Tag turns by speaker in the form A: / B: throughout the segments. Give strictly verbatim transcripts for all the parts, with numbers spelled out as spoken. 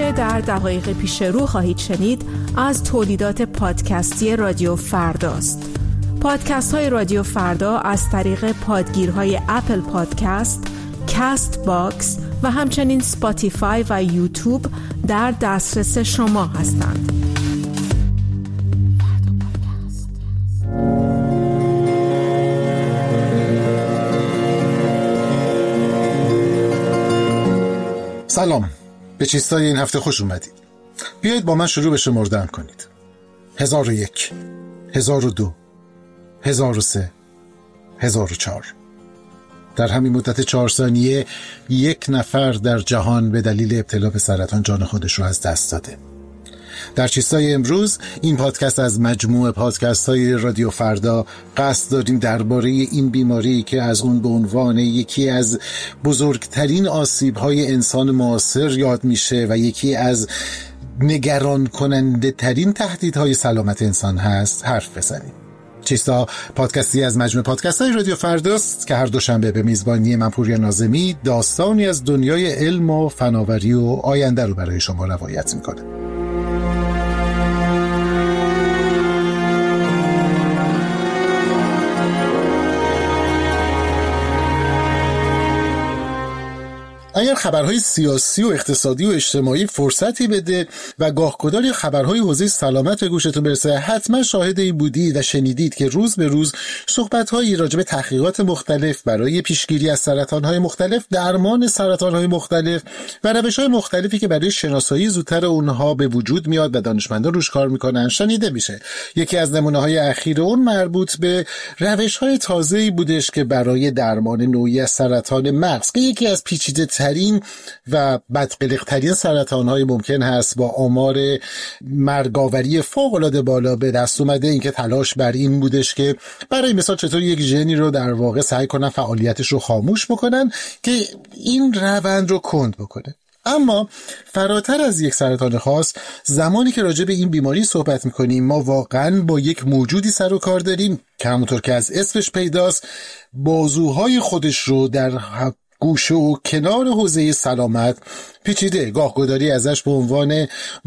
A: آنچه در دقایق پیش رو خواهید شنید از تولیدات پادکستی رادیو فرداست. پادکست های رادیو فردا از طریق پادگیرهای اپل پادکست، کست باکس و همچنین سپاتیفای و یوتیوب در دسترس شما هستند.
B: سلام، به چیستای این هفته خوش اومدید. بیایید با من شروع به شمردن کنید. هزار و یک، هزار و دو، هزار و سه، هزار و چهار. در همین مدت چهار ثانیه یک نفر در جهان به دلیل ابتلا به سرطان جان خودش رو از دست داده. در چیستای امروز، این پادکست از مجموعه پادکست های رادیو فردا، قصد داریم درباره این بیماری که از اون به عنوان یکی از بزرگترین آسیب های انسان معاصر یاد میشه و یکی از نگران کننده ترین تهدیدهای سلامت انسان هست حرف بزنیم. چیستا پادکستی از مجموعه پادکست های رادیو فرداست که هر دوشنبه به میزبانی من پوریا ناظمی داستانی از دنیای علم و فناوری و آینده رو برای شما روایت میکنه. اگر خبرهای سیاسی و اقتصادی و اجتماعی فرصتی بده و گاهگداری خبرهای حوزه سلامت به گوشتون برسه، حتما شاهد این بودید و شنیدید که روز به روز صحبت‌هایی راجع به تحقیقات مختلف برای پیشگیری از سرطان‌های مختلف، درمان سرطان‌های مختلف و روش‌های مختلفی که برای شناسایی زودتر اونها به وجود میاد و دانشمندان روش کار میکنن شنیده میشه. یکی از نمونه‌های اخیر اون مربوط به روش‌های تازه‌ای بودش که برای درمان نوعی از سرطان مغز که یکی از پیچیده ترین و بدقلق ترین سرطان های ممکن هست با آمار مرگاوری فوق العاده بالا به دست اومده. این که تلاش بر این بودش که برای مثال چطور یک ژنی رو در واقع سعی کنن فعالیتش رو خاموش بکنن که این روند رو کند بکنه. اما فراتر از یک سرطان خاص، زمانی که راجع به این بیماری صحبت میکنیم ما واقعا با یک موجودی سر و کار داریم که همونطور که از اسمش پیداست بازوهای خودش رو در گوشه و کنار حوزه سلامت پیچیده. گاهگداری ازش به عنوان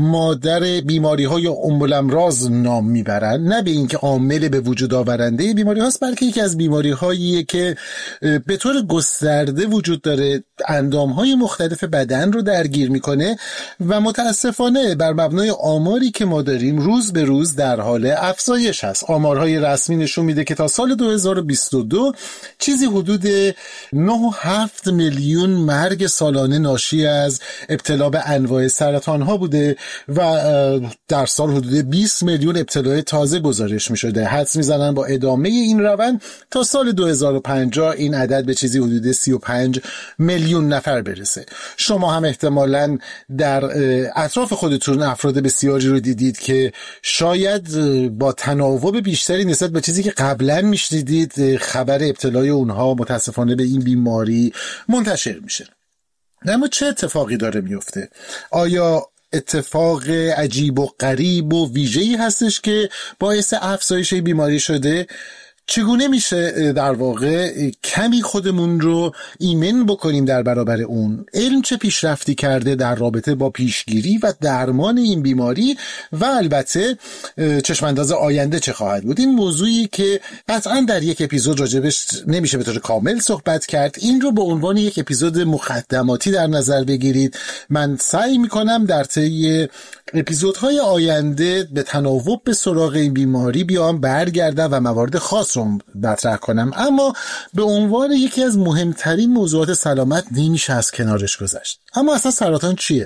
B: مادر بیماری های ام الامراض نام میبرن، نه به اینکه عامل به وجود آورنده بیماری هاست، بلکه یکی از بیماری هاییه که به طور گسترده وجود داره، اندام های مختلف بدن رو درگیر میکنه و متاسفانه بر مبنای آماری که ما داریم روز به روز در حال افزایش هست. آمارهای رسمی نشون میده که تا سال دو هزار و بیست و دو چیزی حدود نه و هفت میلیون مرگ سالانه ناشی از ابتلا به انواع سرطان ها بوده و در سال حدود بیست میلیون ابتلای تازه گزارش می شده. حدس می زنن با ادامه این روند تا سال دو هزار و پنجاه این عدد به چیزی حدود سی و پنج میلیون نفر برسه. شما هم احتمالاً در اطراف خودتون افراد بسیاری رو دیدید که شاید با تناوب بیشتری نسبت به چیزی که قبلا می شنیدید خبر ابتلای اونها متاسفانه به این بیماری منتشر میشه. اما چه اتفاقی داره میفته؟ آیا اتفاق عجیب و غریب و ویژه‌ای هستش که باعث افزایش بیماری شده؟ چگونه میشه در واقع کمی خودمون رو ایمن بکنیم در برابر اون؟ علم چه پیشرفتی کرده در رابطه با پیشگیری و درمان این بیماری و البته چشمانداز آینده چه خواهد بود؟ این موضوعی که قطعا در یک اپیزود راجبش نمیشه به طور کامل صحبت کرد. این رو به عنوان یک اپیزود مقدماتی در نظر بگیرید. من سعی میکنم در طی اپیزودهای آینده به تناوب به سراغ این بیماری بیام برگردم و موارد خاص رو مطرح کنم، اما به عنوان یکی از مهمترین موضوعات سلامت نمیشه از کنارش گذشت. اما اصلا سرطان چیه؟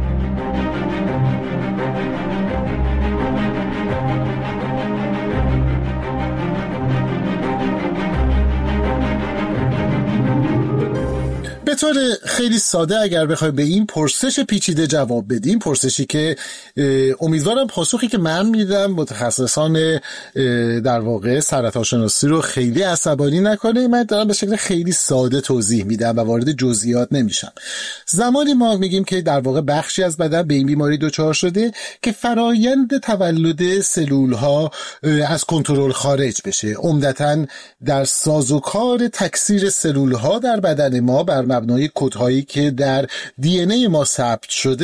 B: به طور خیلی ساده اگر بخوایم به این پرسش پیچیده جواب بدیم، پرسشی که امیدوارم پاسخی که من میدم متخصصان در واقع سرطان شناسی رو خیلی عصبانی نکنه، من دارم به شکل خیلی ساده توضیح میدم و وارد جزئیات نمیشم. زمانی ما میگیم که در واقع بخشی از بدن به این بیماری دچار شده که فرایند تولد سلول ها از کنترل خارج بشه، عمدتاً در سازوکار تکثیر سلول ها در بدن ما بر مبنای کدهایی که در دی ان ای ما ثبت شده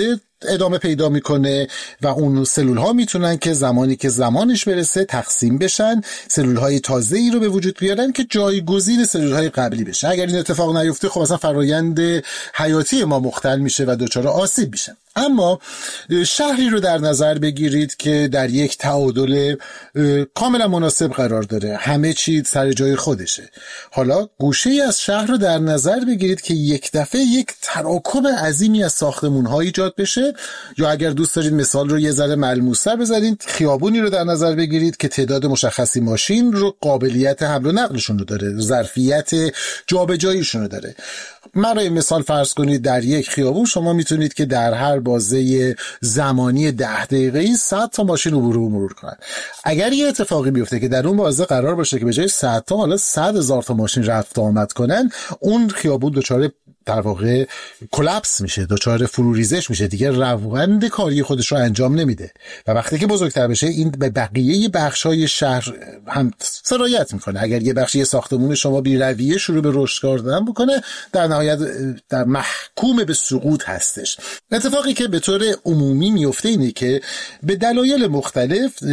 B: ادامه پیدا میکنه و اون سلول ها میتونن که زمانی که زمانش برسه تقسیم بشن، سلول های تازه ای رو به وجود بیارن که جایگزین سلول های قبلی بشه. اگر این اتفاق نیفته خب اصلا فرایند حیاتی ما مختل میشه و دچار آسیب میشه. اما شهری رو در نظر بگیرید که در یک تعادل کاملا مناسب قرار داره، همه چیز سر جای خودشه. حالا گوشه‌ای از شهر رو در نظر بگیرید که یک دفعه یک تراکم عظیمی از ساختمان‌ها ایجاد بشه، یا اگر دوست دارید مثال رو یه ذره ملموس‌تر بزنید، خیابونی رو در نظر بگیرید که تعداد مشخصی ماشین رو قابلیت حمل و نقلشون رو داره، ظرفیت جابجاییشون رو داره. برای مثال فرض کنید در یک خیابون شما میتونید که در هر بازه زمانی ده دقیقه‌ای صد تا ماشین عبور و مرور کنن. اگر یه اتفاقی بیفته که در اون بازه قرار باشه که به جای صد تا حالا صد هزار تا ماشین رفت آمد کنن، اون خیابون دچار در واقع کلاپس میشه، دچار فروریزش میشه، دیگه روند کاری خودش رو انجام نمیده و وقتی که بزرگتر بشه این به بقیه بخش‌های شهر هم سرایت میکنه. اگر یه بخشی ساختمون شما بی رویه شروع به رشد کردن بکنه، در نهایت در محکوم به سقوط هستش. اتفاقی که به طور عمومی میفته اینه که به دلایل مختلف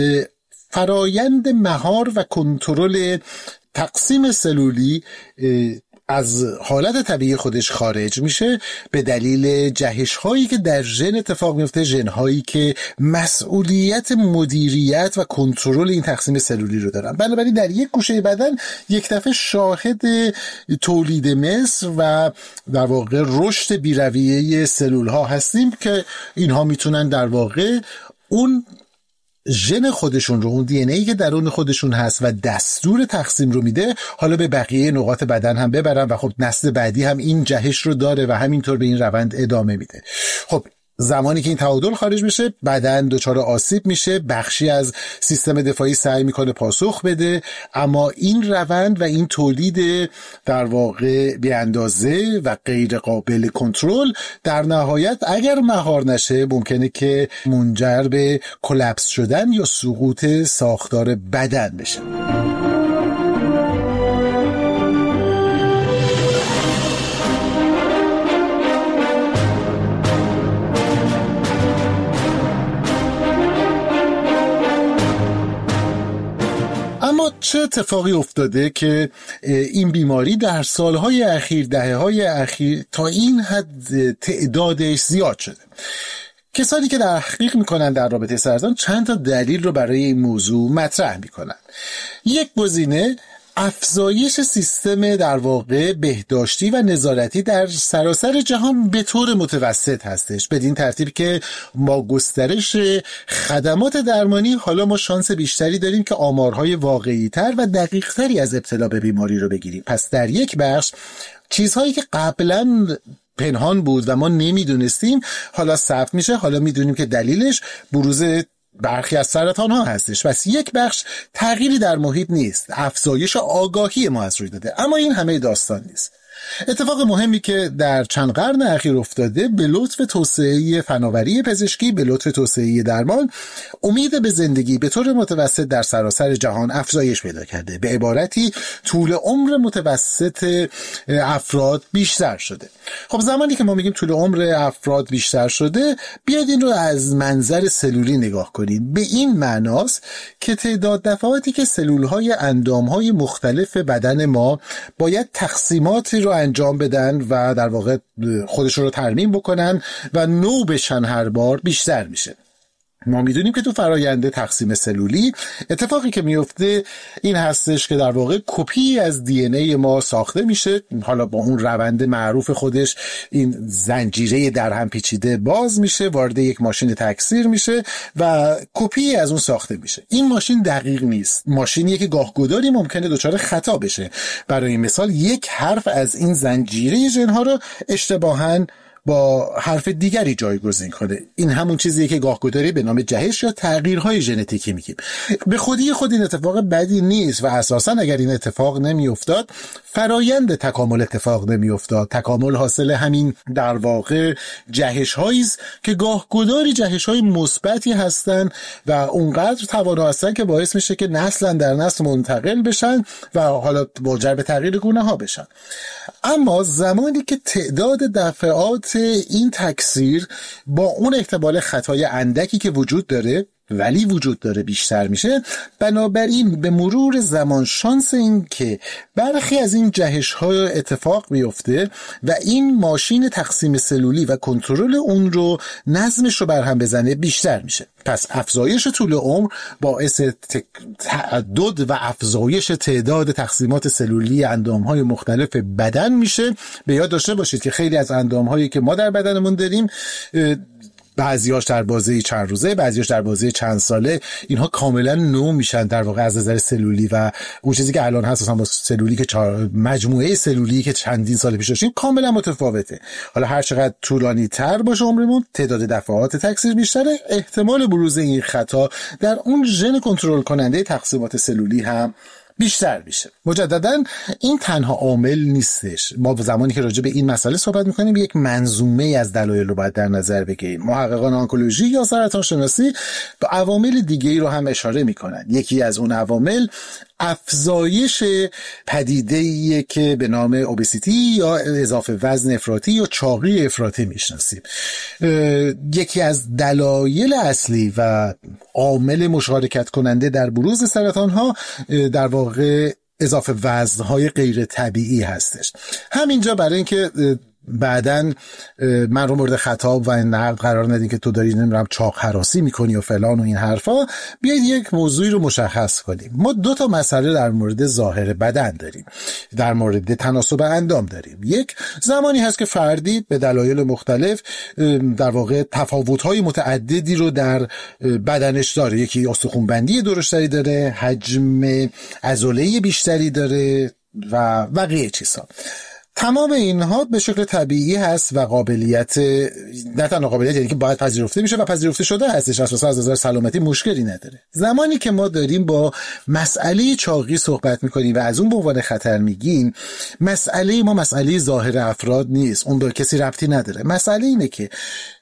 B: فرایند مهار و کنترل تقسیم سلولی از حالت طبیعی خودش خارج میشه به دلیل جهش هایی که در ژن اتفاق میفته، ژن هایی که مسئولیت مدیریت و کنترل این تقسیم سلولی رو دارن. بنابراین در یک گوشه بدن یک دفعه شاهد تولید مثل و در واقع رشد بی‌رویه سلول ها هستیم که اینها میتونن در واقع اون ژن خودشون رو، اون دی ان ای که درون خودشون هست و دستور تقسیم رو میده، حالا به بقیه نقاط بدن هم ببرن و خب نسل بعدی هم این جهش رو داره و همینطور به این روند ادامه میده. خب زمانی که این تعادل خارج بشه، بدن دچار آسیب میشه، بخشی از سیستم دفاعی سعی میکنه پاسخ بده، اما این روند و این تولید در واقع بی اندازه و غیر قابل کنترل در نهایت اگر مهار نشه ممکنه که منجر به کلاپس شدن یا سقوط ساختار بدن بشه. اما چه اتفاقی افتاده که این بیماری در سالهای اخیر، دهه‌های اخیر تا این حد تعدادش زیاد شده؟ کسانی که تحقیق میکنن در رابطه سرطان چند تا دلیل رو برای این موضوع مطرح میکنن. یک گزینه افزایش سیستم در واقع بهداشتی و نظارتی در سراسر جهان به طور متوسط هستش، بدین ترتیب که ما گسترش خدمات درمانی، حالا ما شانس بیشتری داریم که آمارهای واقعی تر و دقیق تری از ابتلا به بیماری رو بگیریم. پس در یک بخش چیزهایی که قبلا پنهان بود و ما نمیدونستیم حالا ثبت میشه، حالا میدونیم که دلیلش بروز برخی از سرطان ها هستش. پس یک بخش تغییری در محیط نیست، افزایش آگاهی ما از روی داده. اما این همه داستان نیست. اتفاق مهمی که در چند قرن اخیر افتاده، به لطف توسعه فناوری پزشکی، به لطف توسعه درمان، امید به زندگی به طور متوسط در سراسر جهان افزایش پیدا کرده. به عبارتی طول عمر متوسط افراد بیشتر شده. خب زمانی که ما میگیم طول عمر افراد بیشتر شده، بیاید این رو از منظر سلولی نگاه کنیم. به این معناست که تعداد دفعاتی که سلول‌های اندام‌های مختلف بدن ما باید تقسیماتی رو انجام بدن و در واقع خودشون رو ترمیم بکنن و نو بشن هر بار بیشتر میشه. ما میدونیم که تو فرایند تقسیم سلولی اتفاقی که میفته این هستش که در واقع کپی از دی ان ای ما ساخته میشه، حالا با اون روند معروف خودش این زنجیره در هم پیچیده باز میشه، وارد یک ماشین تکثیر میشه و کپی از اون ساخته میشه. این ماشین دقیق نیست، ماشینیه که گاهگداری ممکنه دچار خطا بشه. برای مثال یک حرف از این زنجیره ژن‌ها رو اشتباهاً با حرف دیگری جایگزین کنه. این همون چیزیه که گاهگداری به نام جهش یا تغییرهای ژنتیکی میگیم. به خودی خود این اتفاق بدی نیست و اساساً اگر این اتفاق نمیافتاد فرایند تکامل اتفاق نمیافتاد. تکامل حاصل همین در واقع جهش‌هایی است که گاهگداری جهش‌های مثبتی هستن و اونقدر توانا هستن که باعث میشه که نسلا در نسل منتقل بشن و حالا منجر به تغییر گونه‌ها بشن. اما زمانی که تعداد دفعات البته این تکثیر با اون احتمال خطای اندکی که وجود داره ولی وجود داره بیشتر میشه. بنابراین به مرور زمان شانس این که برخی از این جهش ها اتفاق بیفته و این ماشین تقسیم سلولی و کنترل اون رو نظمش رو برهم بزنه بیشتر میشه. پس افزایش طول عمر باعث تعدد و افزایش تعداد تقسیمات سلولی اندامهای مختلف بدن میشه. به یاد داشته باشید که خیلی از اندامهایی که ما در بدنمون داریم، بعضیاش در بازه چند روزه، بعضیاش در بازه چند ساله، اینها کاملا نو میشن در واقع از نظر سلولی و اون چیزی که الان هست اصلا با سلولی که مجموعه سلولی که چندین سال پیش داشتیم کاملا متفاوته. حالا هر چقدر طولانی تر باشه عمرمون، تعداد دفعات تکثیر بیشتره، احتمال بروز این خطا در اون ژن کنترل کننده تقسیمات سلولی هم بیشتر میشه. مجددا این تنها عامل نیستش. ما زمانی که راجع به این مسئله صحبت میکنیم یک منظومه از دلایل رو باید در نظر بگیریم. محققان آنکولوژی یا سرطان شناسی به عوامل دیگه‌ای رو هم اشاره میکنن. یکی از اون عوامل افزایش پدیده‌ایه که به نام اوبسیتی یا اضافه وزن افراطی یا چاقی افراطی میشناسیم. یکی از دلایل اصلی و عامل مشارکت کننده در بروز سرطان ها در واقع اضافه وزن‌های غیر طبیعی هستش. همینجا برای اینکه بعدن من رو مورد خطاب و نقد قرار ندین که تو داری نمیدونم چاق هراسی میکنی و فلان و این حرفا، بیاید یک موضوعی رو مشخص کنیم. ما دو تا مسئله در مورد ظاهر بدن داریم، در مورد تناسب اندام داریم. یک زمانی هست که فردی به دلایل مختلف در واقع تفاوت‌های متعددی رو در بدنش داره. یکی استخوان‌بندی درشتری داره، حجم عضله بیشتری داره و بقیه چیزها. تمام اینها به شکل طبیعی هست و قابلیت، نه تنها قابلیت، یعنی که باید پذیرفته میشه و پذیرفته شده هستش، اساسا از نظر سلامتی مشکلی نداره. زمانی که ما داریم با مسئله چاقی صحبت میکنیم و از اون به عنوان خطر میگیم، مسئله ما مسئله ظاهر افراد نیست، اون به کسی ربطی نداره. مسئله اینه که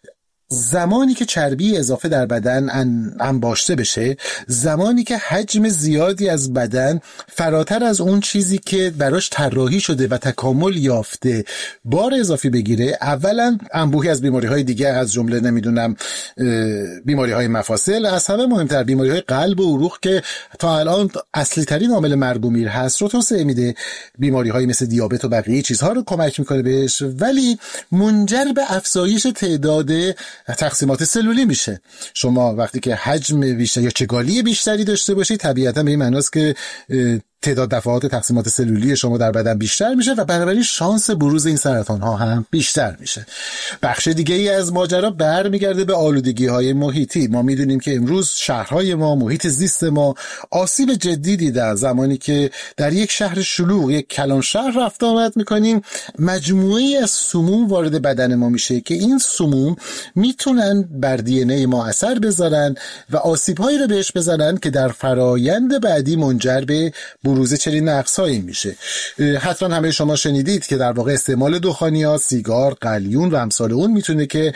B: زمانی که چربی اضافه در بدن انباشته بشه، زمانی که حجم زیادی از بدن فراتر از اون چیزی که براش طراحی شده و تکامل یافته بار اضافی بگیره، اولا انبوهی از بیماری‌های دیگه از جمله نمیدونم بیماری‌های مفاصل، از همه مهمتر بیماری‌های قلب و عروق که تا الان اصلی ترین عامل مرگ و میر هست رو توسعه میده، بیماری‌های مثل دیابت و بقیه چیزها رو کمک میکنه بهش، ولی منجر به افزایش تعداد تقسیمات سلولی میشه. شما وقتی که حجم بیشتر یا چگالی بیشتری داشته باشید، طبیعتا به این معناست که تعداد دفعات تقسیمات سلولی شما در بدن بیشتر میشه و بنابراین شانس بروز این سرطان ها هم بیشتر میشه. بخش دیگه ای از ماجرا برمیگرده به آلودگی های محیطی. ما میدونیم که امروز شهرهای ما، محیط زیست ما آسیب جدی دیده. زمانی که در یک شهر شلوغ، یک کلان شهر رفت آمد میکنیم، مجموعه‌ای از سموم وارد بدن ما میشه که این سموم میتونن بر دی ان ای ما اثر بذارن و آسیب‌هایی رو بهش بزنن که در فرایند بعدی منجر به بروز چنین نقص‌هایی میشه. حتما همه شما شنیدید که در واقع استعمال دخانیات، سیگار، قلیون و امثال اون میتونه که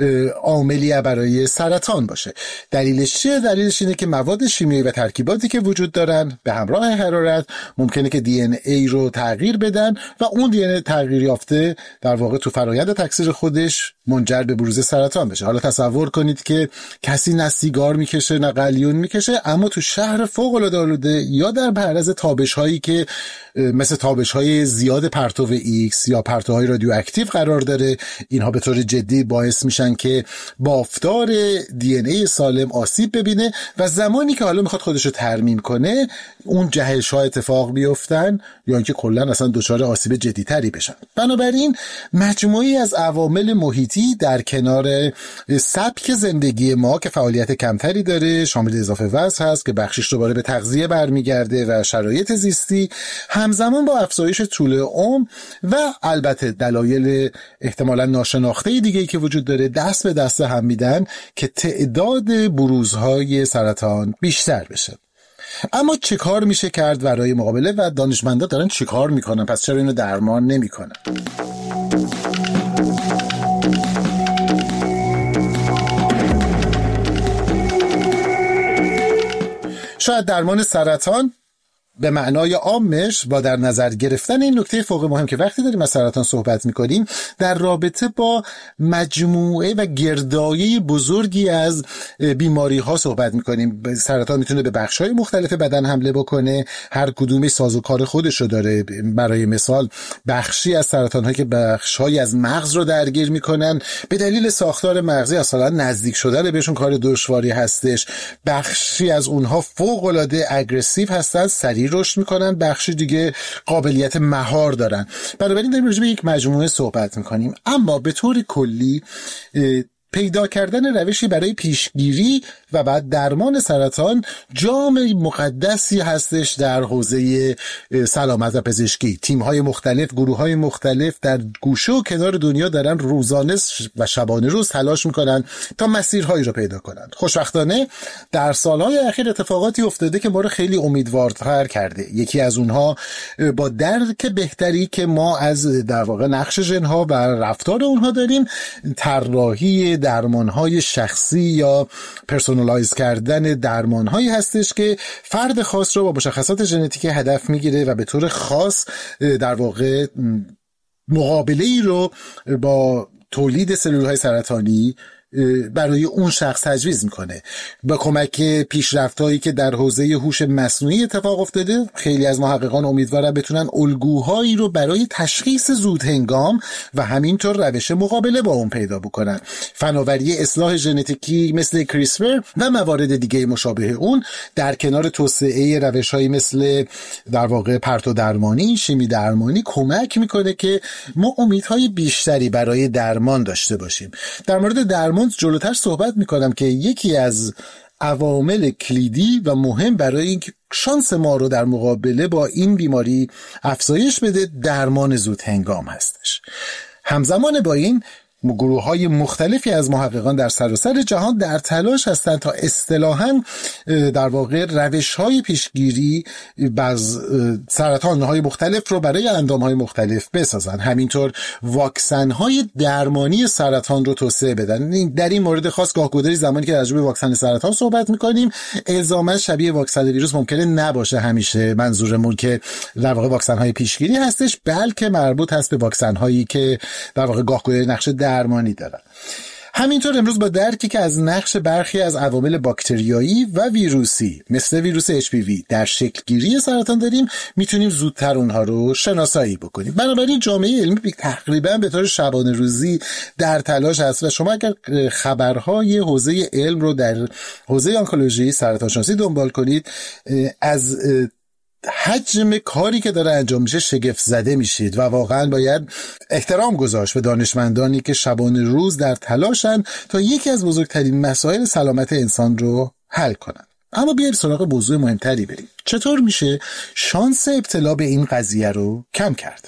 B: عاملی برای سرطان باشه. دلیلش چیه؟ دلیلش اینه که مواد شیمیایی و ترکیباتی که وجود دارن به همراه حرارت ممکنه که دی ان ای رو تغییر بدن و اون دی ان ای تغییر یافته در واقع تو فرایند تکثیر خودش منجر به بروز سرطان بشه. حالا تصور کنید که کسی نه سیگار میکشه نه قلیون میکشه، اما تو شهر فوق العاده آلوده یا در معرض تابش هایی که مثل تابش های زیاد پرتو ایکس یا پرتوهای رادیواکتیو قرار داره، اینها به طور جدی باعث میشن که بافتار دی ان ای سالم آسیب ببینه و زمانی که حالا میخواد خودشو ترمیم کنه، اون جهش ها اتفاق بیفتن یا اینکه کلا اصلا دچار آسیب جدی تری بشن. بنابراین مجموعی از عوامل محیطی در کنار سبک زندگی ما که فعالیت کمتری داره، شامل اضافه وزن هست که بخشش دوباره به تغذیه برمیگرده و شرایط زیستی، همزمان با افزایش طول عمر و البته دلایل احتمالاً ناشناخته دیگه‌ای که وجود داره، دست به دست هم میدن که تعداد بروزهای سرطان بیشتر بشه. اما چه کار میشه کرد برای مقابله و دانشمندا دارن چه کار میکنن؟ پس چرا اینو درمان نمیکنن؟ شاید درمان سرطان به معنای عامش با در نظر گرفتن این نکته فوق مهم که وقتی داریم از سرطان صحبت میکنیم در رابطه با مجموعه و گردایه بزرگی از بیماری ها صحبت میکنیم. سرطان میتونه به بخش های مختلف بدن حمله بکنه، هر کدوم سازوکار خودش رو داره. برای مثال بخشی از سرطان هایی که بخش های از مغز رو درگیر میکنن به دلیل ساختار مغزی اصلا نزدیک شدن بهشون کار دشواری هستش. بخشی از اونها فوق العاده اگریسیو هستن، سریع رشد میکنن، بخشی دیگه قابلیت مهار دارن. بنابراین داریم راجع به یک مجموعه صحبت میکنیم. اما به طور کلی پیدا کردن روشی برای پیشگیری و بعد درمان سرطان جام مقدسی هستش در حوزه سلامت و پزشکی. تیم‌های مختلف، گروه‌های مختلف در گوشه و کنار دنیا دارن روزانه و شبانه روز تلاش میکنن تا مسیرهایی رو پیدا کنن. خوشبختانه در سالهای اخیر اتفاقاتی افتاده که ما رو خیلی امیدوارتر کرده. یکی از اونها با درک بهتری که ما از در واقع نقش ژن‌ها و رفتار اونها داریم، طراحی درمان‌های شخصی یا پرسونالایز کردن درمان‌هایی هستش که فرد خاص رو با مشخصات ژنتیکی هدف میگیره و به طور خاص در واقع مقابله‌ای رو با تولید سلول‌های سرطانی برای اون شخص تجویز میکنه. با کمک پیشرفت‌هایی که در حوزه هوش مصنوعی اتفاق افتاده، خیلی از محققان امیدوارن بتونن الگوهایی رو برای تشخیص زود هنگام و همینطور روش مقابله با اون پیدا بکنن. فناوری اصلاح ژنتیکی مثل کریسپر و موارد دیگه مشابه اون در کنار توسعه روش‌هایی مثل در واقع پرتو درمانی، شیمی درمانی کمک میکنه که ما امیدهای بیشتری برای درمان داشته باشیم. در مورد درمان جلوتر صحبت میکنم که یکی از عوامل کلیدی و مهم برای اینکه شانس ما رو در مقابله با این بیماری افزایش بده درمان زود هنگام هستش. همزمان با این گروه‌های مختلفی از محققان در سراسر جهان در تلاش هستند تا اصطلاحاً در واقع روش‌های پیشگیری از سرطان‌های مختلف رو برای اندام‌های مختلف بسازن. همینطور واکسن‌های درمانی سرطان رو توسعه بدن. در این مورد خاص گاه‌گداری زمانی که راجع به واکسن سرطان صحبت می‌کنیم الزاماً شبیه واکسن ویروس ممکنه نباشه همیشه منظورمون که در واقع واکسن‌های پیشگیری هستش، بلکه مربوط هست به واکسن‌هایی که در واقع گاه‌گداری نقش درمانی دارن. همینطور امروز با درکی که از نقش برخی از عوامل باکتریایی و ویروسی مثل ویروس اچ پی وی در شکلگیری سرطان داریم، میتونیم زودتر اونها رو شناسایی بکنیم. بنابراین جامعه علمی تقریبا به طور شبانه روزی در تلاش هست و شما اگر خبرهای حوزه علم رو در حوزه آنکولوژی سرطان شناسی دنبال کنید، از حجم کاری که داره انجام میشه شگفت زده میشید و واقعا باید احترام گذاشت به دانشمندانی که شبانه روز در تلاشن تا یکی از بزرگترین مسائل سلامت انسان رو حل کنن. اما بیایم سراغ موضوع مهمتری بریم. چطور میشه شانس ابتلا به این قضیه رو کم کرد؟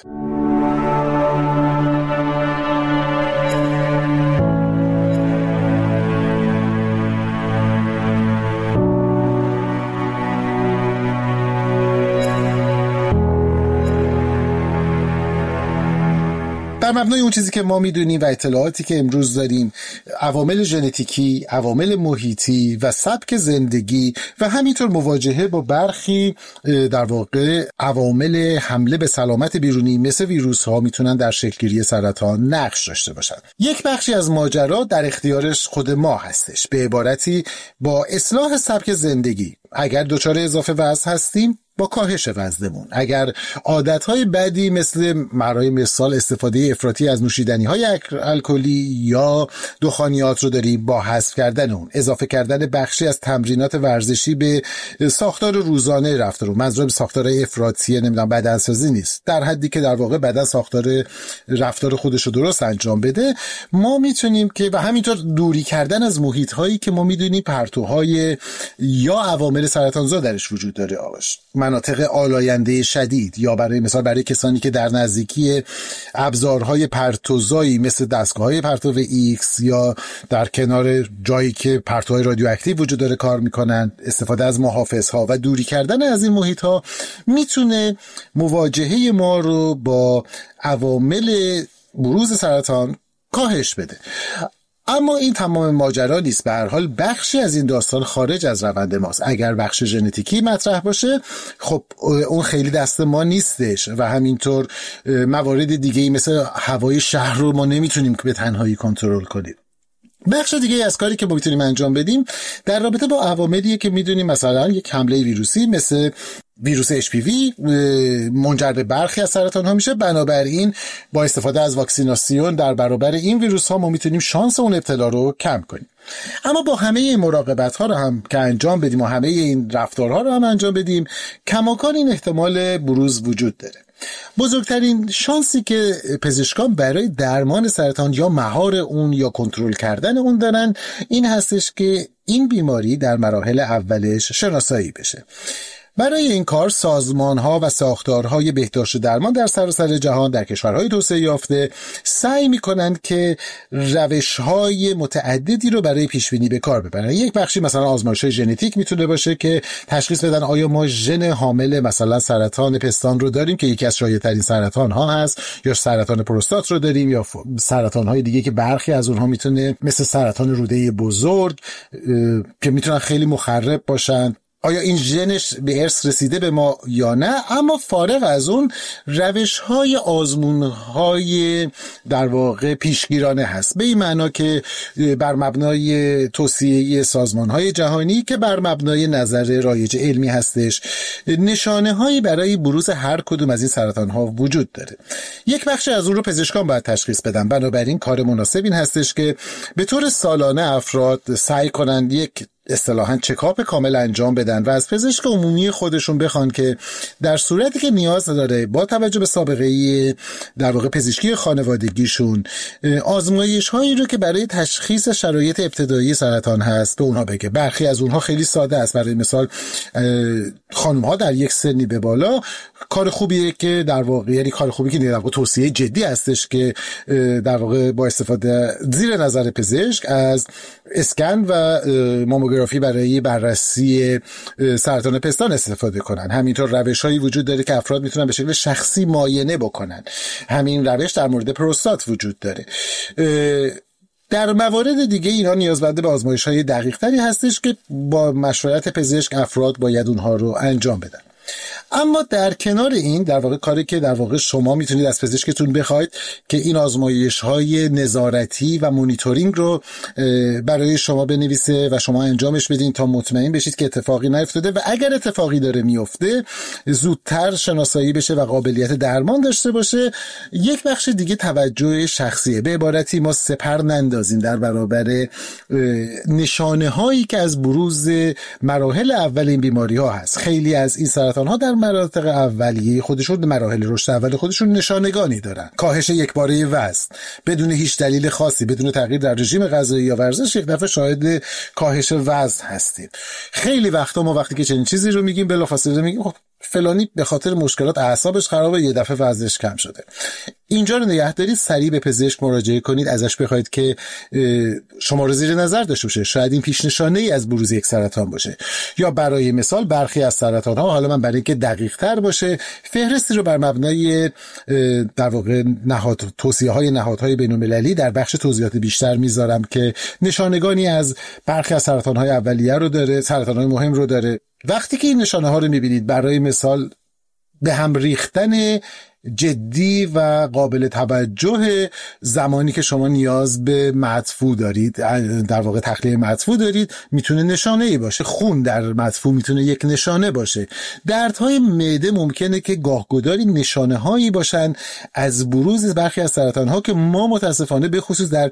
B: بر مبنای اون چیزی که ما میدونیم و اطلاعاتی که امروز داریم، عوامل ژنتیکی، عوامل محیطی و سبک زندگی و همینطور مواجهه با برخی در واقع عوامل حمله به سلامت بیرونی مثل ویروس ها میتونن در شکلگیری سرطان نقش داشته باشن. یک بخشی از ماجرا در اختیارش خود ما هستش. به عبارتی با اصلاح سبک زندگی، اگر دچار اضافه وزن هستیم با کاهش وزنمون، اگر عادتهای بدی مثل برای مثال استفاده افراطی از نوشیدنی‌های الکلی یا دخانیات رو داریم با حذف کردن اون، اضافه کردن بخشی از تمرینات ورزشی به ساختار روزانه رفتار رو، منظورم ساختار افراطی نمیدونم بدنسازی نیست، در حدی که در واقع بدن ساختار رفتار خودش رو درست انجام بده، ما میتونیم که و همینطور دوری کردن از محیط‌هایی که ما میدونیم پرتوهای یا عوامل سرطانزا درش وجود داره، آش مناطق آلاینده شدید، یا برای مثال برای کسانی که در نزدیکی ابزارهای پرتوزایی مثل دستگاه‌های پرتو ایکس یا در کنار جایی که پرتوهای رادیواکتیو وجود داره کار میکنن، استفاده از محافظها و دوری کردن از این محیط‌ها میتونه مواجهه ما رو با عوامل بروز سرطان کاهش بده. اما این تمام ماجرا نیست. به هر حال بخشی از این داستان خارج از روند ماست. اگر بخش ژنتیکی مطرح باشه خب اون خیلی دست ما نیستش و همینطور موارد دیگه‌ای مثل هوای شهر رو ما نمیتونیم که به تنهایی کنترل کنیم. بخش دیگه از کاری که ما میتونیم انجام بدیم در رابطه با عواملیه که میدونیم مثلا یک حمله ویروسی مثل ویروس اچ پی وی منجر به برخی از سرطان ها میشه. بنابراین با استفاده از واکسیناسیون در برابر این ویروس ها ما میتونیم شانس اون ابتلا رو کم کنیم. اما با همه این مراقبت ها رو هم که انجام بدیم و همه این رفتارها رو هم انجام بدیم، کماکان این احتمال بروز وجود داره. بزرگترین شانسی که پزشکان برای درمان سرطان یا مهار اون یا کنترل کردن اون دارن این هستش که این بیماری در مراحل اولش شناسایی بشه. برای این کار سازمان‌ها و ساختارهای بهداشت و درمان در سراسر جهان در کشورهای توسعه یافته سعی می‌کنند که روش‌های متعددی رو برای پیش‌بینی به کار ببرن. یک بخشی مثلا آزمایش‌های ژنتیک میتونه باشه که تشخیص بدن آیا ما ژن حامل مثلا سرطان پستان رو داریم که یکی از شایع‌ترین سرطان‌ها هست، یا سرطان پروستات رو داریم، یا سرطان‌های دیگه که برخی از اونها میتونه مثل سرطان روده بزرگ که میتونن خیلی مخرب باشن، آیا این ژنش به ارث رسیده به ما یا نه. اما فارغ از اون روش‌های آزمون‌های در واقع پیشگیرانه هست، به این معنا که بر مبنای توصیه سازمان‌های جهانی که بر مبنای نظر رایج علمی هستش نشانه‌هایی برای بروز هر کدوم از این سرطان‌ها وجود داره. یک بخش از اون رو پزشکان باید تشخیص بدن. بنابراین کار مناسب این هستش که به طور سالانه افراد سعی کنند یک اصطلاحاً چکاپ کامل انجام بدن و از پزشک عمومی خودشون بخوان که در صورتی که نیاز داره با توجه به سابقه در واقع پزشکی خانوادگیشون آزمایش هایی رو که برای تشخیص شرایط ابتدایی سرطان هست به اونها بگه. برخی از اونها خیلی ساده است. برای مثال خانم ها در یک سنی به بالا کار خوبیه که در واقع یعنی کار خوبی که در واقع توصیه جدی هستش که در واقع با استفاده زیر نظر پزشک از اسکن و ماموگرافی برای بررسی سرطان پستان استفاده کنن. همینطور روش‌هایی وجود داره که افراد میتونن به شکل شخصی معاینه بکنن. همین روش در مورد پروستات وجود داره. در موارد دیگه اینا نیازمند به آزمایش‌های دقیق‌تری هستش که با مشورت پزشک افراد باید اونها رو انجام بدن. اما در کنار این در واقع کاری که در واقع شما میتونید از پزشکتون بخواید که این آزمایش‌های نظارتی و مونیتورینگ رو برای شما بنویسه و شما انجامش بدین تا مطمئن بشید که اتفاقی نیفتاده و اگر اتفاقی داره میفته زودتر شناسایی بشه و قابلیت درمان داشته باشه. یک بخش دیگه توجه شخصیه. به عبارتی ما سپر نندازیم در برابر نشانه هایی که از بروز مراحل اول این بیماری ها هست. خیلی از این سرطان ها در مناطق اولیه خودشون، مراحل رشد اول خودشون نشانگانی دارن. کاهش یکباره وزن بدون هیچ دلیل خاصی، بدون تغییر در رژیم غذایی یا ورزش، یک دفعه شاهد کاهش وزن هستیم. خیلی وقتا ما وقتی که چنین چیزی رو میگیم بلافاصله میگیم خب فلانی به خاطر مشکلات اعصابش خرابه، یه دفعه وزنش کم شده. اینجا رو نگه دارید، سریع به پزشک مراجعه کنید، ازش بخواید که شما رو زیر نظر داشته باشه. شاید این پیش نشانه ای از بروز یک سرطان باشه. یا برای مثال برخی از سرطان ها، حالا من برای اینکه دقیق تر باشه فهرستی رو بر مبنای در واقع نهاد توصیه های نهادهای بین المللی در بخش توضیحات بیشتر میذارم که نشانگانی از برخی از سرطان های اولیه رو داره، سرطان های مهم رو داره. وقتی که این نشانه ها رو میبینید، برای مثال به هم ریختن جدی و قابل توجه زمانی که شما نیاز به مدفوع دارید، در واقع تخلیه مدفوع دارید، میتونه نشانه ای باشه. خون در مدفوع میتونه یک نشانه باشه. دردهای معده ممکنه که گاهگداری نشانه هایی باشن از بروز برخی از سرطان ها که ما متاسفانه به خصوص در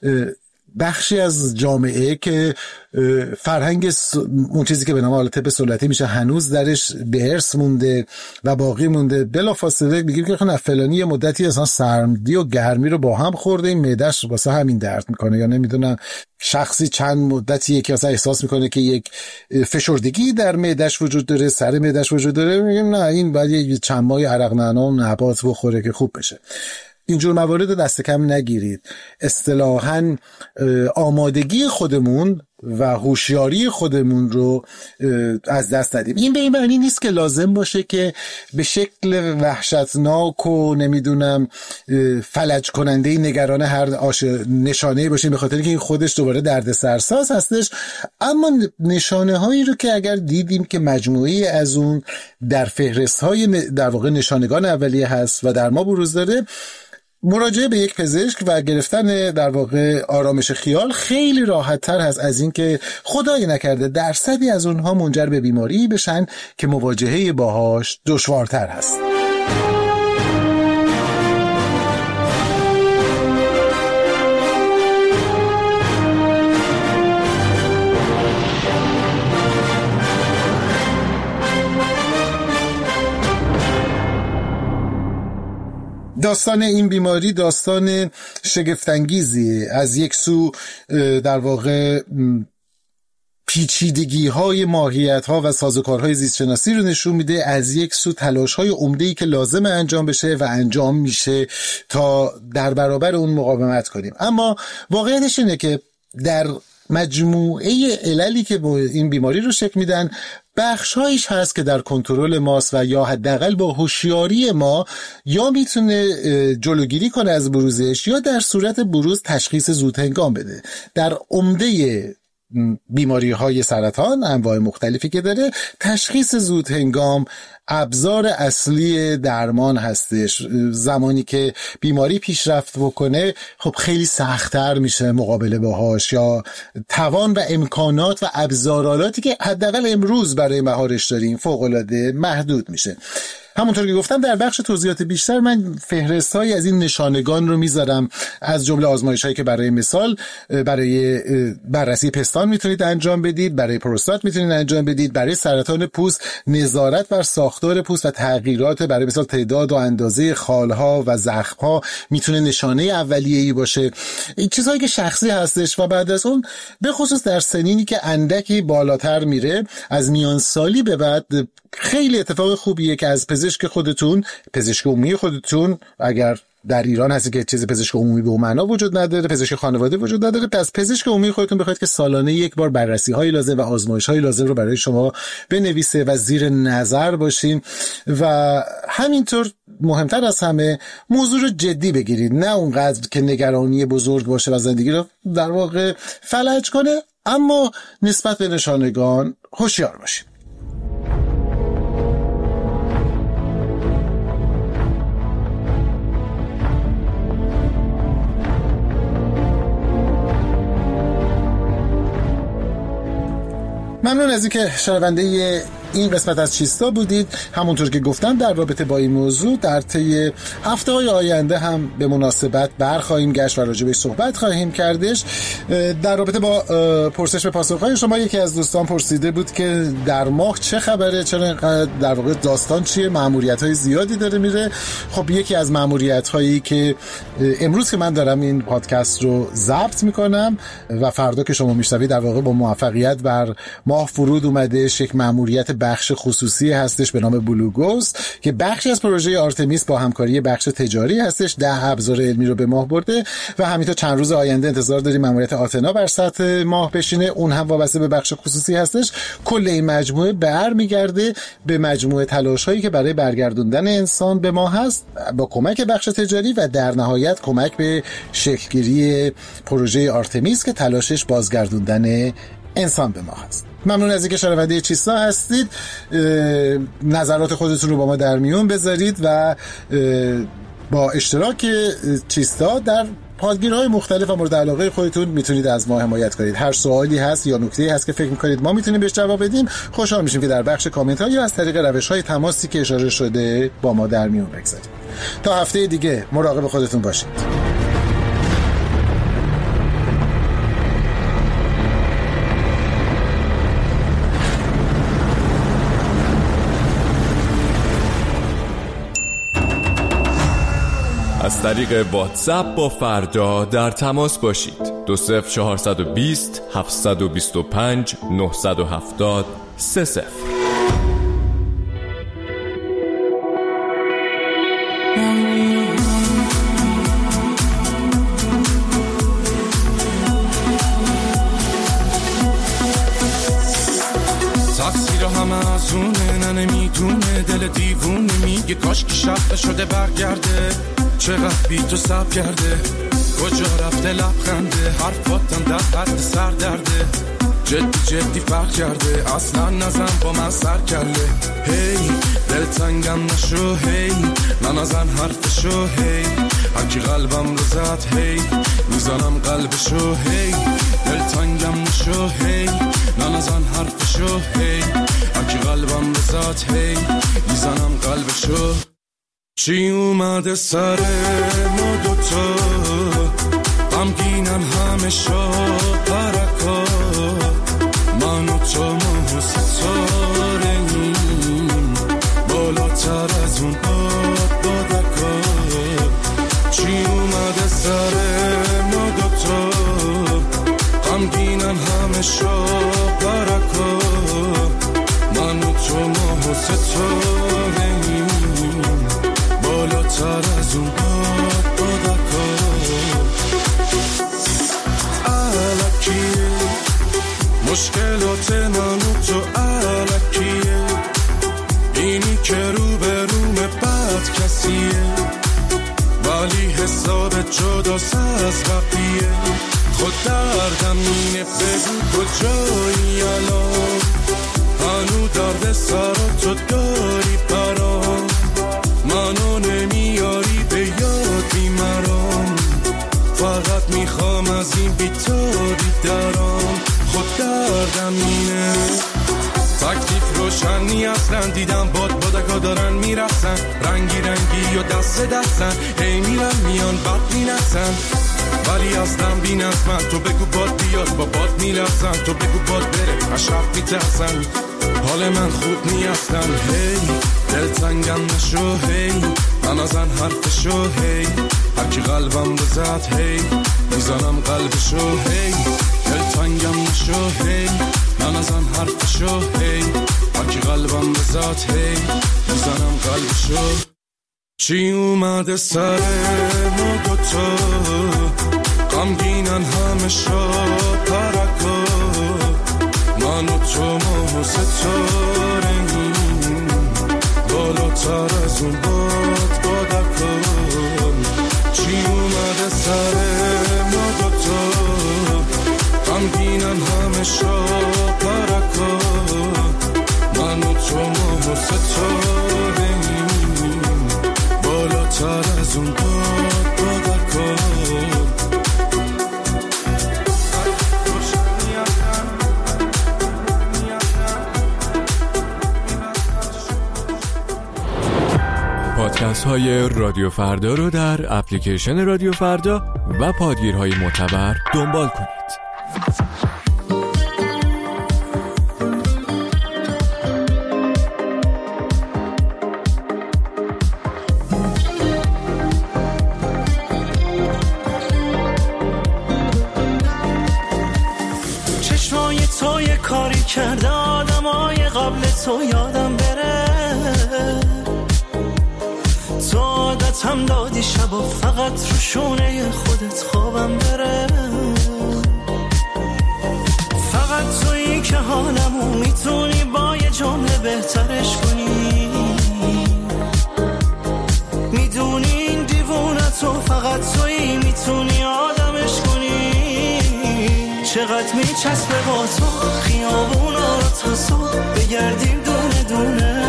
B: بخشی از جامعه که فرهنگ اون چیزی که به نام طب سنتی میشه هنوز درش به ارث مونده و باقی مونده، بلافاصله میگیم که خب فلانی یه مدتی اصلا سرمدی و گرمی رو با هم خورده، این معده‌اش واسه همین درد میکنه، یا نمیدونم شخصی چند مدتی یکی اصلا احساس میکنه که یک فشردگی در معده‌اش وجود داره، سر معده‌اش وجود داره، میگیم نه این باید یه چند ماه عرق نعنا و نبات بخوره که خوب بشه. اینجور موارد رو دست کم نگیرید. اصطلاحاً آمادگی خودمون و هوشیاری خودمون رو از دست ندیم. این به این معنی نیست که لازم باشه که به شکل وحشتناک و نمیدونم فلج کننده نگران هر نشانه باشیم، به خاطر که این خودش دوباره دردسرساز هستش. اما نشانه هایی رو که اگر دیدیم که مجموعی از اون در فهرست های در واقع نشانگان اولیه هست و در ما بروز داره، مراجعه به یک پزشک و گرفتن در واقع آرامش خیال خیلی راحت تر هست از این که خدای نکرده درصدی از اونها منجر به بیماری بشن که مواجهه باهاش دشوارتر هست. داستان این بیماری داستان شگفت‌انگیزی، از یک سو در واقع پیچیدگی های ماهیت ها و سازوکارهای زیست شناسی رو نشون میده، از یک سو تلاش های عمده‌ای که لازم انجام بشه و انجام میشه تا در برابر اون مقاومت کنیم. اما واقعیتش اینه که در مجموعه عللی که با این بیماری رو شکل میدن، بخشایش هست که در کنترل ماست و یا حداقل با هوشیاری ما یا میتونه جلوگیری کنه از بروزش یا در صورت بروز تشخیص زود هنگام بده. در عمده بیماری های سرطان انواع مختلفی که داره، تشخیص زود هنگام ابزار اصلی درمان هستش. زمانی که بیماری پیشرفت بکنه خب خیلی سخت‌تر میشه مقابله باهاش، یا توان و امکانات و ابزارالاتی که حداقل امروز برای مهارش داریم فوق‌العاده محدود میشه. همونطور که گفتم در بخش توضیحات بیشتر من فهرست‌هایی از این نشانگان رو میذارم، از جمله آزمایش‌هایی که برای مثال برای بررسی پستان میتونید انجام بدید، برای پروستات میتونید انجام بدید، برای سرطان پوست نظارت بر ساختار پوست و تغییرات برای مثال تعداد و اندازه خالها و زخم‌ها میتونه نشانه اولیه‌ای باشه. این چیزهایی که شخصی هستش و بعد از اون به خصوص در سنینی که اندکی بالاتر میره، از میان سالی به بعد خیلی اتفاق خوبیه که از پزشک خودتون، پزشک عمومی خودتون، اگر در ایران هستی که چیز پزشک عمومی به اون معنا وجود نداره، پزشک خانواده وجود نداره، پس پزشک عمومی خودتون بخواید که سالانه یک بار بررسی های لازم و آزمایش های لازم رو برای شما بنویسه و زیر نظر باشین و همینطور مهمتر از همه موضوع رو جدی بگیرید، نه اونقدر که نگرانی بزرگ باشه و زندگی رو در واقع فلج کنه، اما نسبت به نشانگان هوشیار باشید. ممنون از اینکه شنونده این قسمت از چیستا بودید. همونطور که گفتم در رابطه با این موضوع در طی هفته‌های آینده هم به مناسبت برخواهیم گشت و راجع بهش صحبت خواهیم کردش. در رابطه با پرسش به پاسخ‌های شما یکی از دوستان پرسیده بود که در ماه چه خبره، چرا اینقدر در واقع داستان چیه، مأموریت‌های زیادی داره میره. خب یکی از مأموریت‌هایی که امروز که من دارم این پادکست رو ضبط میکنم و فردا که شما میشنوید در واقع با موفقیت بر ماه فرود اومده، یک مأموریت بخش خصوصی هستش به نام بلوگوز که بخشی از پروژه آرتمیس با همکاری بخش تجاری هستش، ده ابزار علمی رو به ماه برده و همینطور چند روز آینده انتظار داریم مأموریت آتنا بر سطح ماه بشینه، اون هم وابسته به بخش خصوصی هستش. کل این مجموعه برمیگرده به مجموعه تلاش‌هایی که برای برگردوندن انسان به ماه هست با کمک بخش تجاری و در نهایت کمک به شکلگیری پروژه آرتمیس که تلاشش بازگردوندن انسان به ماه هست. ممنون از اینکه شنونده چیستا هستید. نظرات خودتون رو با ما در میون بذارید و با اشتراک چیستا در پادگیرهای مختلف و مورد علاقه خودتون میتونید از ما حمایت کنید. هر سوالی هست یا نکته‌ای هست که فکر میکنید ما میتونیم بهش جواب بدیم، خوشحال میشیم که در بخش کامنت ها یا از طریق روش‌های تماسی که اشاره شده با ما در میون بگذارید. تا هفته دیگه مراقب خودتون باشید.
C: از طریق واتساپ با فردا در تماس باشید. دو صفر چهارصد و بیست هفتصد و بیست و پنج نهصد و هفتاد سه صفر.
D: همه ازونه، نه نمیدونه دل دیوونه، میگه کاش که شب شده برگرده، چقدر بی تو سب کرده، کجا رفته لبخنده، حرفاتم در حد سر درده، جدی جدی فرق کرده، اصلا نزن با من سر کله، هی دل تنگم نشو، هی ننزن حرفشو، هی هرکی قلبم رو زد، هی میزنم قلبشو، هی دل تنگم نشو، هی ننزن حرفشو، هی هرکی قلبم رو زد، هی میزنم قلبشو. چی اومده سر ما دوتا، غمگینن همه شب پرکا، من و تو ما ستاره‌ایم بالاتر از اون باد بادکا. چی اومده سر ما دوتا، غمگینن همه شب پرکا، من و تو ما ستاره‌ایم بالاتر از اون باد بادکا. الکیه مشکلات من و تو، الکیه اینی که رو به روم بد کسیه، ولی حساب جداست از بقیه. خود دردم اینه بگو کجایی الان، هنو درد سر تو داری برام، منو نمیاری به یاد بیمرام، فقط میخوام از این بیتاری درام. خود دردم اینه تکلیف روشنی اصلا، دیدم باد بادکا دارن میرسن، رنگی رنگی و دست دستن، هی میرن میان بد مینسن، ولی اصلا بی نظمن. تو بگو باد بیاد با باد میلرزن، تو بگو باد بره اشرف میترسن، حال من خوب نی اصلا. هی دل تنگم نشو، هی ننزن حرفشو، هی هرکی قلبم رو زد، هی میزنم قلبشو، هی دل تنگم نشو، هی ننزن حرفشو، هی هرکی قلبم رو زد، هی میزنم قلبشو. چی اومده سر ما دوتا، غمگینن همه شب پرکا، من و تو ما ستاره‌ایم بالاتر از اون باد بادکا. چی اومده سر ما دوتا، غمگینن همه شب پرکا، من و تو ما ستاره‌ایم بالاتر از اون باد بادکا.
C: پادکست های رادیو فردا رو در اپلیکیشن رادیو فردا و پادگیرهای معتبر دنبال کنید.
E: چشمای تو یه کاری کرده آدمای قبل تو یادم بره، تو عادت هم دادی شبا فقط رو شونه خودت خوابم بره، فقط تویی که حالمو میتونی با یه جمله بهترش کنی، میدونی این دیوونه تو فقط تویی میتونی آدمش کنی. چقدر میچسبه با تو خیابونا رو تا صبح بگردیم دونه دونه،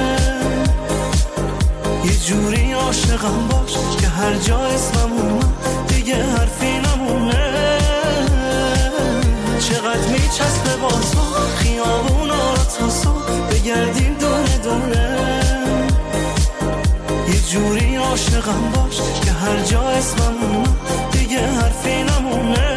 E: یه جوری عاشقم باش که هر جا اسمم اومد دیگه حرفی نمونه. چقدر میچسبه با تو خیابونا رو تا صبح بگردیم دونه دونه، یه جوری عاشقم باش که هر جا اسمم اومد دیگه حرفی نمونه.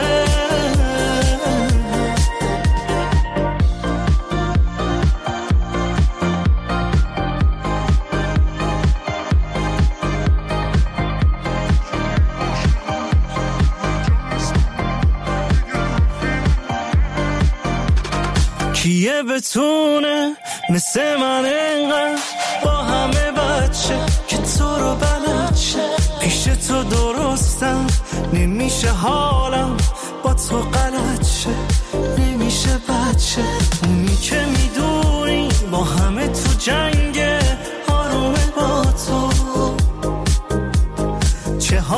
E: کیه بتونه مثل من انقدر با همه بچه که تو رو بلد شه، پیش تو درستم نمیشه حالم با تو غلط شه، نمیشه بچه اونی که میدونی با همه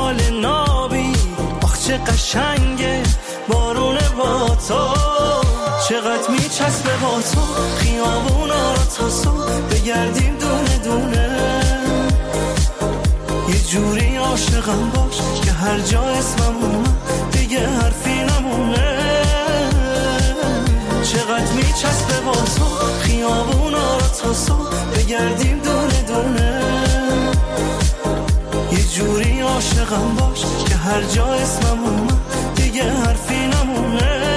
E: خیال نابی، آخ چه قشنگه بارون با تو، چقدر میچسبه با تو خیابونا رو تا صبح بگردیم دونه دونه، یه جوری عاشقم باش که هر جا اسمم اومد دیگه حرفی نمونه، چقدر میچسبه با تو خیابونا رو تا صبح بگردیم دونه دونه، یه جوری عاشقم باش که هر جا اسمم اومد دیگه حرفی نمونه.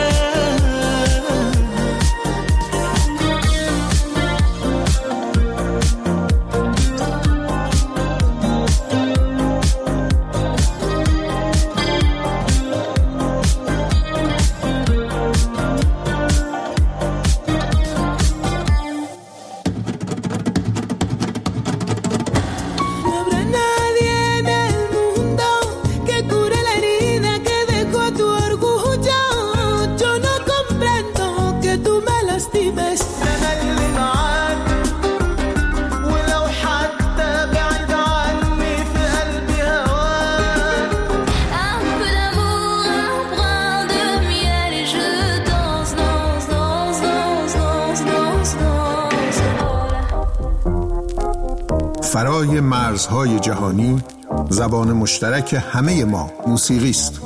F: فرای مرزهای جهانی، زبان مشترک همه ما موسیقی است.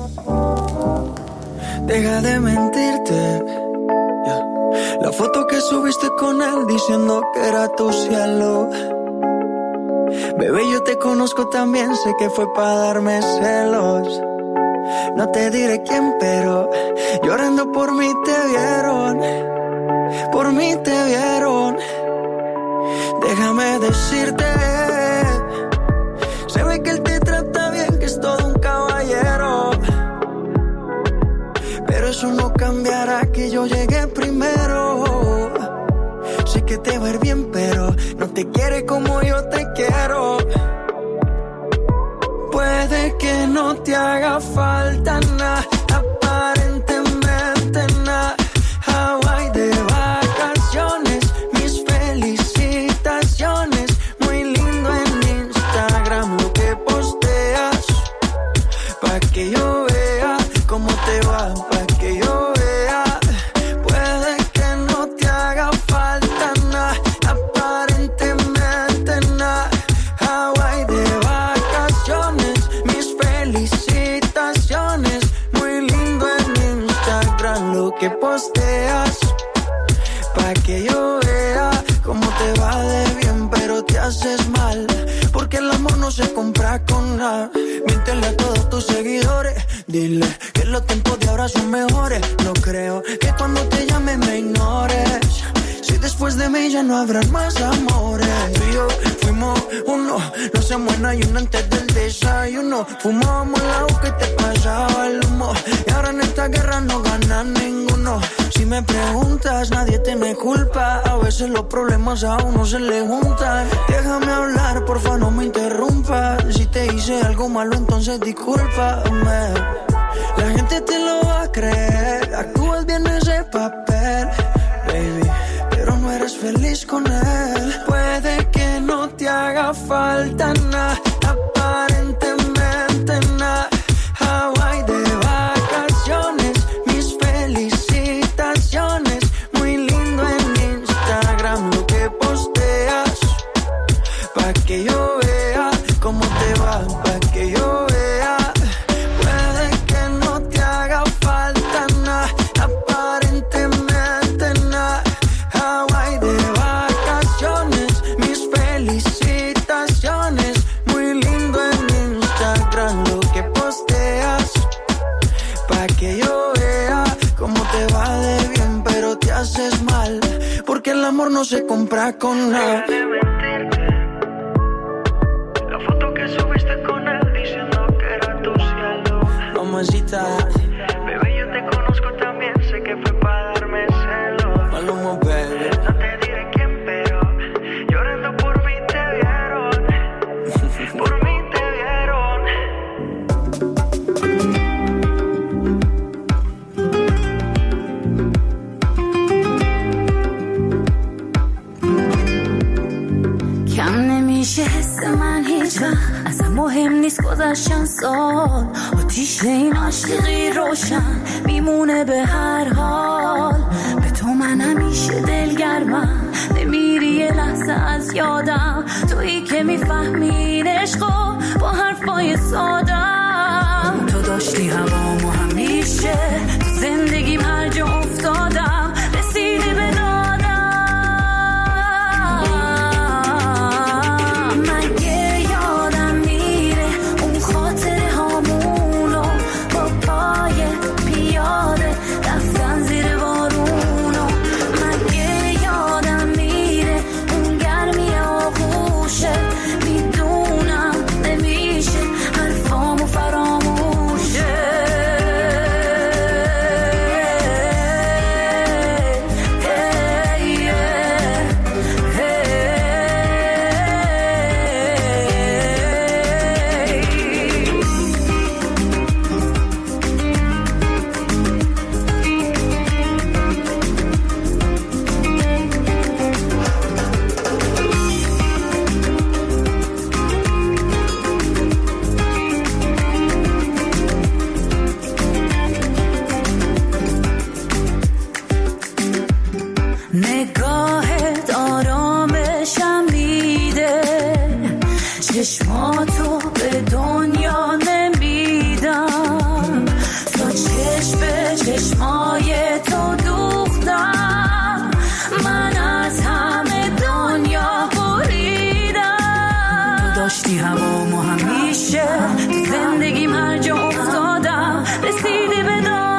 G: Deja de mentirte, yeah. La foto que subiste con él diciendo que era tu cielo. Bebé, yo te conozco también, sé que fue para darme celos. No te diré quién, pero llorando por mí te vieron, por mí te vieron. Déjame decirte, se ve que él te trata bien, que es todo un caballero, pero eso no cambiará que yo llegué primero. Sé que te va a ir bien, pero no te quiere como yo te quiero. Puede que no te haga falta nada, aparentemente nada. Hawaii de vacaciones, mis felicitaciones. Muy lindo en Instagram lo que posteas, pa' que yo vea cómo te va, pa' que yo vea. Puede que no te haga falta nada, aparentemente nada. Hawaii de vacaciones, mis felicitaciones. Muy lindo en Instagram lo que posteas, pa' que yo vea cómo te va de bien, pero te haces mal, porque el amor no se compra con nada. Miéntele a todos tus seguidores, dile que los tiempos de ahora son mejores. No creo que cuando te llame me ignores, si después de mí ya no habrán más amores. Tú y yo fuimos uno, no se muera y uno antes del desayuno. Fumábamos el agua que te pasaba el humo, y ahora en esta guerra no gana ninguno. Si me preguntas, nadie tiene culpa, a veces los problemas a uno se le juntan. Déjame hablar, porfa, no me interrumpas. Si te hice algo malo, entonces discúlpame. La gente te lo va a creer, actúas bien ese papel, baby, pero no eres feliz con él. Puede que no te haga falta nada, aparentemente nada. Hawaii de vacaciones, mis felicitaciones. Muy lindo en Instagram lo que posteas, pa' que yo vea cómo te va, pa' que yo vea. Puede que no te haga falta nada, aparentemente nada. Hawaii de vacaciones, mis felicitaciones. Muy lindo en Instagram lo que posteas, pa' que yo vea cómo te va de bien, pero te haces mal, porque el amor no se compra con nada. La foto que subiste con él diciendo que era tu cielo. Mamacita, bebé, yo te conozco también, sé que fue para darme celos. Maluma, baby. No te diré quién, pero llorando por mí te vieron, por mí te vieron.
H: Come to me نمیشه حس من هیچ وقت اصلا مهم نیست گذشتن سال آتیش این عاشقی روشن میمونه به هر حال به تو من همیشه دلگرمم نمیری یه لحظه از یادم تویی که میفهمین عشقو با حرفای سادم تو داشتی هوامو همیشه تو زندگیم هر جا افتادم رسیدی به دادم مگه یادم میره اون خاطره هامونو با پای پیاده رفتن زیر بارونو مگه یادم میره اون گرمی آغوشه میدونم نمیشه حرفامو فراموشه نگاهت آرامشم میده چشماتو به دنیا نمیدم تا چشم به چشمای تو دوختم من از همه دنیا بریدم داشتی هوامو همیشه تو زندگیم هر جا افتادم رسیدی به دادم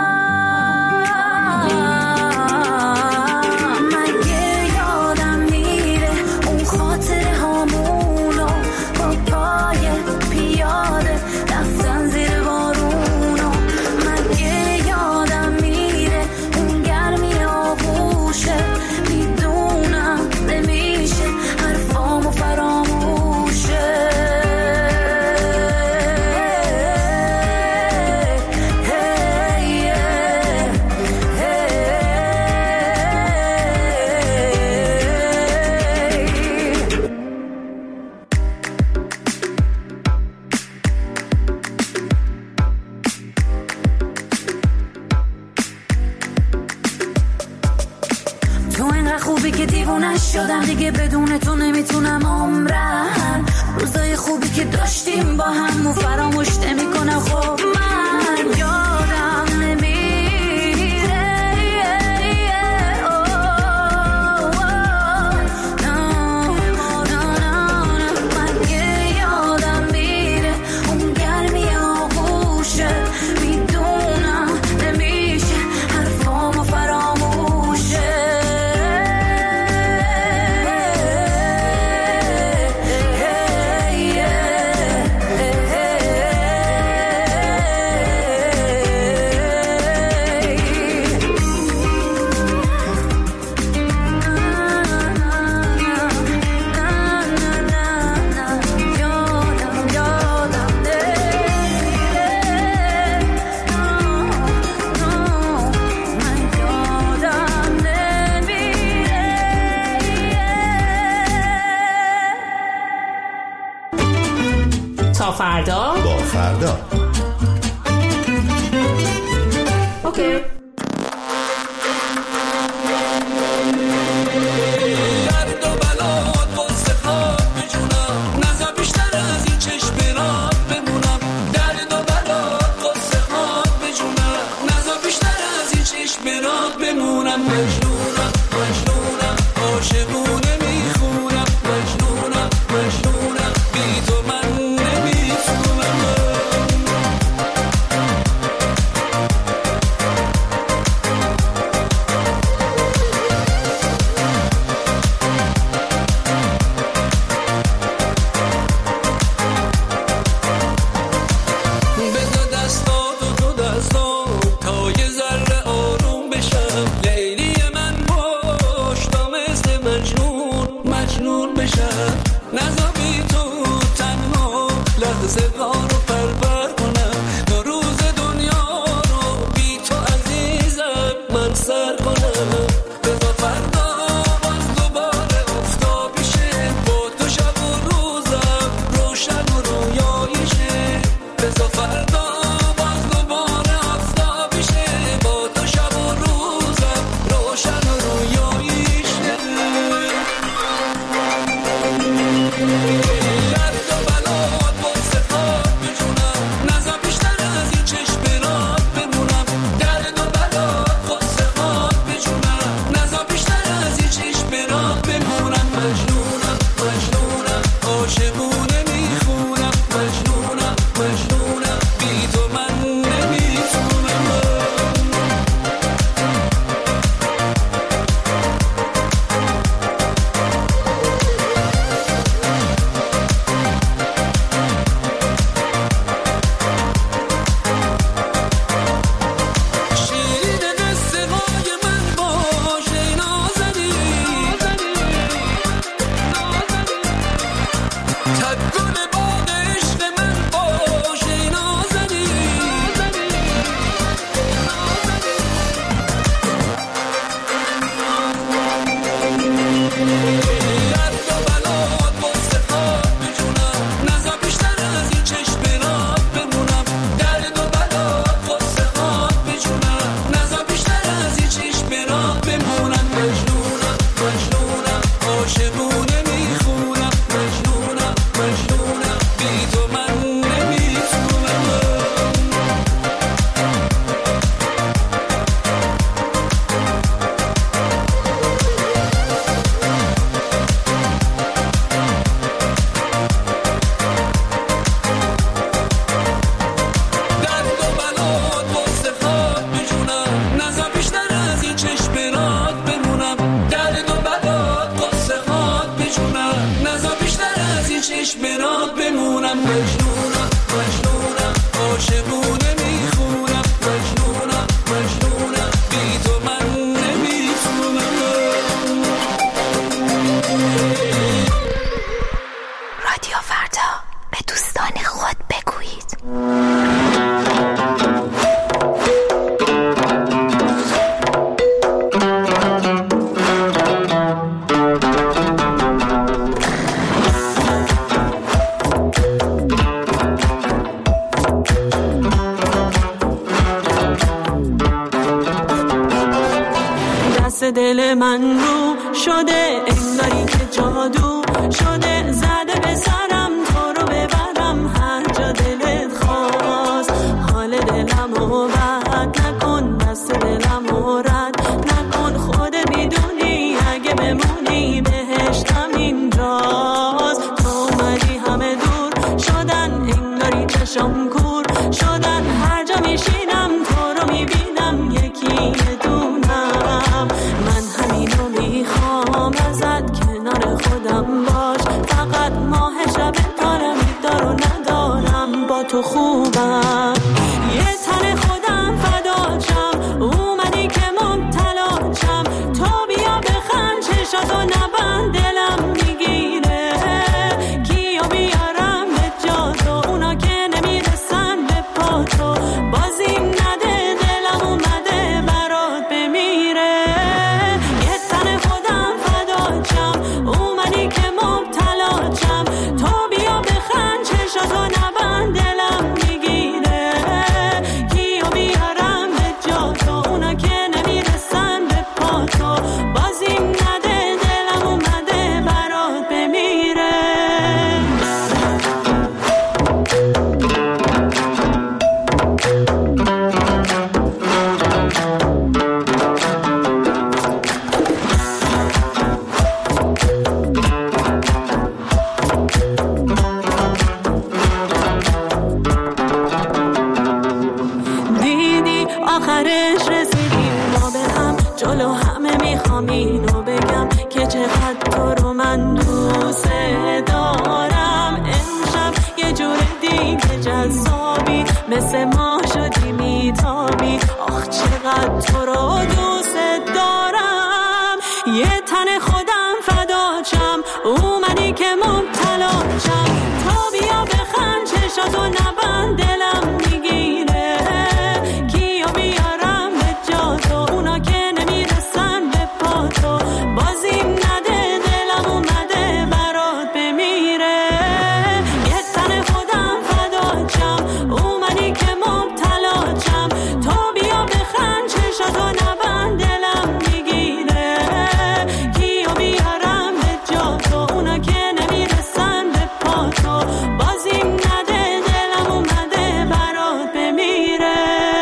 H: خوبی که دیوونه شدم دیگه بدون تو نمیتونم عمرم روزای خوبی که داشتیم با هم و فراموش نمیکنم خب من یادم نمیره مگه یادم میره اون گرمی آغوشه میدونم نمیشه حرفامو فراموشه
A: تا فردا
I: با فردا
A: اوکی.
J: درد و بلات قصه خواب بجونم نزا بیشتر از این چشمرات بمونم درد و بلات قصه خواب بجونم نزا بیشتر از این چشمرات بمونم مجنونم مجنونم عاشقونه میخونم مجنونم مجنونم بی تو من فردا باز دوباره افتاد میشه با تو شب چشمرات بمونم. مجنونم مجنونم عاشقونه میخونم. مجنونم مجنونم بی تو من نمیتونم.
H: رادیو فردا، به دوستان خود بگویید.
I: دل من رو شده انگاری که جادو شده، زده به سرم تو رو ببرم هر جا دلت خواست. حال دلم رو بد نکن، دست دلم رو رد نکن. خودت میدونی اگه بمونی بهشتم اینجاست. تو اومدی همه دور شدن انگاری چشم کور شدن. هر جا میشینم تو رو میبینم یکی دونم. من همینو میخوام ازت کنار خودم باش. فقط ماه شب دارم دارو ندارم با تو خوبم. یه تن خودم فداچم اومدی که مبتلا چم. تو بیا بخند چشاتو نبند دلم میگیره. کیو بیارم به جا تو اونا که نمیرسن به پا تو. بازیم نده دلم اومده برات بمیره. یه تن خودم فداچم اومدی که مبتلا چم. تو بیا بخند چشاتو نبند دلم میگیره. کیو بیارم به جا تو اونا که نمیرسن به پا تو. بازیم نده دلم اومده برات بمیره. دیدی آخرش رسیدیم ما به هم، جلو همه میخوام اینو بگم که چقدر تو رو من دوست دارم. امشب یه جور دیگه جذابی، مثل ما شدی میتابی. آخ چقدر تو رو دوست دارم. یه تن خودم فداچم اومدی که مبتلا چم. تو بیا بخند چشاتو نبند دلم میگیره. کیو بیارم به جا تو اونا که نمیرسن به پا تو. بازیم نده دلم اومده برات بمیره. یه تن خودم فداچم اومدی که مبتلا چم. تو بیا بخند چشاتو نبند دلم میگیره. کیو بیارم به جا تو اونا که نمیرسن به پا تو. بازیم نده دلم اومده برات بمیره.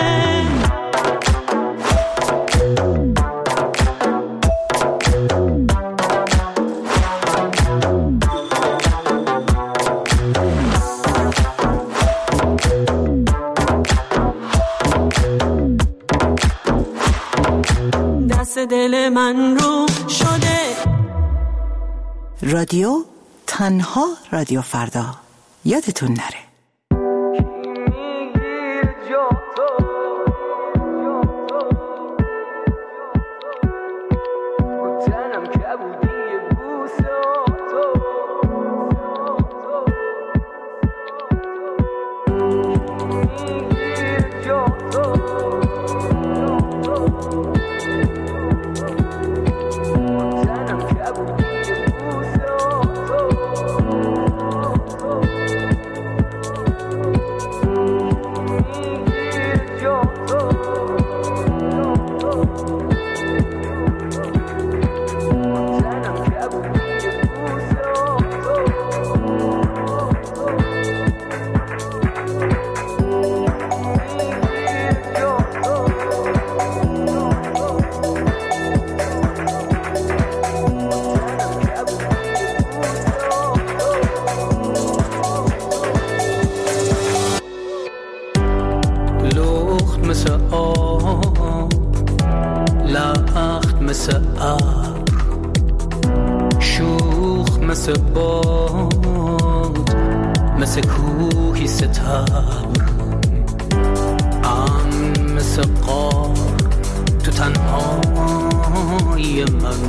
I: دست دل من رو شده.
K: رادیو تنها رادیو فردا، یادتون نره.
E: مثل آب، شوخ مثل باد،
L: مثل کوهی ستبر ام مثل قار تو تنهای من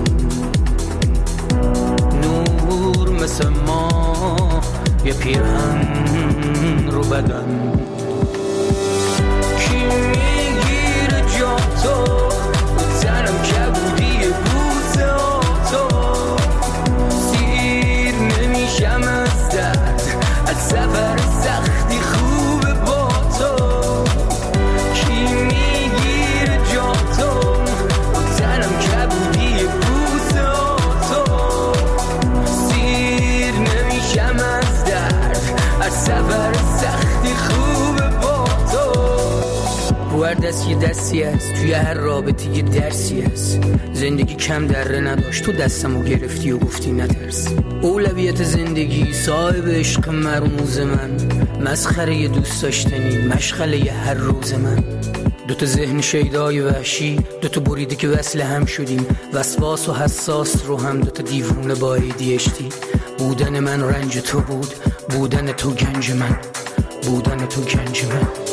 L: نور مثل ما یه پیرهن رو بدن کی میگیره جا تو تنم کبودی بوسه تو سیر نمیشم از درد از سفر سختی خوبه با تو کی میگیره جا تو تنم کبودی بوسه تو سیر نمیشم از درد از سفر سختی خوبه با تو رو هر دست یه دستی هست توی هر رابطه یه درسی هست زندگی کم دره نداشت تو دستمو گرفتی و گفتی نترس اولویت زندگی صاحب عشق مرموز من مسخره یه دوست داشتنی مشغله یه هر روز من دوتا ذهن شیدای وحشی دوتا بریده که وصل هم شدیم وسواس و حساس رو هم دوتا دیوونه با ایدیشتی بودن من رنج تو بود بودن تو گنج من بودن تو گنج من